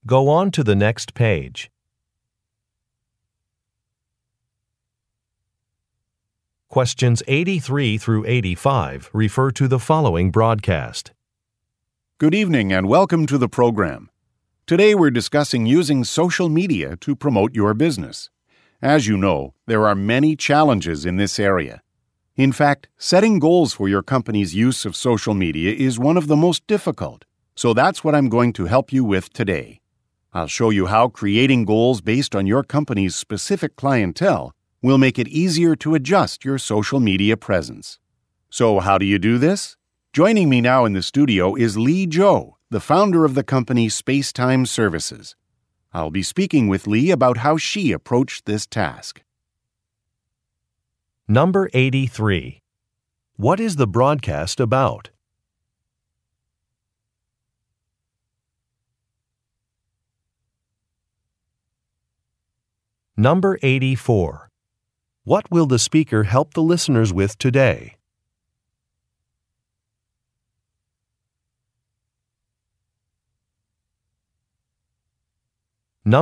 Go on to the next page. Questions 83 through 85 refer to the following broadcast. Good evening and welcome to the program. Today we're discussing using social media to promote your business. As you know, there are many challenges in this area. In fact, setting goals for your company's use of social media is one of the most difficult, so that's what I'm going to help you with today. I'll show you how creating goals based on your company's specific clientele will make it easier to adjust your social media presence. So how do you do this? Joining me now in the studio is Lee Joe, the founder of the company Spacetime Services. I'll be speaking with Lee about how she approached this task. Number 83. What is the broadcast about? Number 84. What will the speaker help the listeners with today?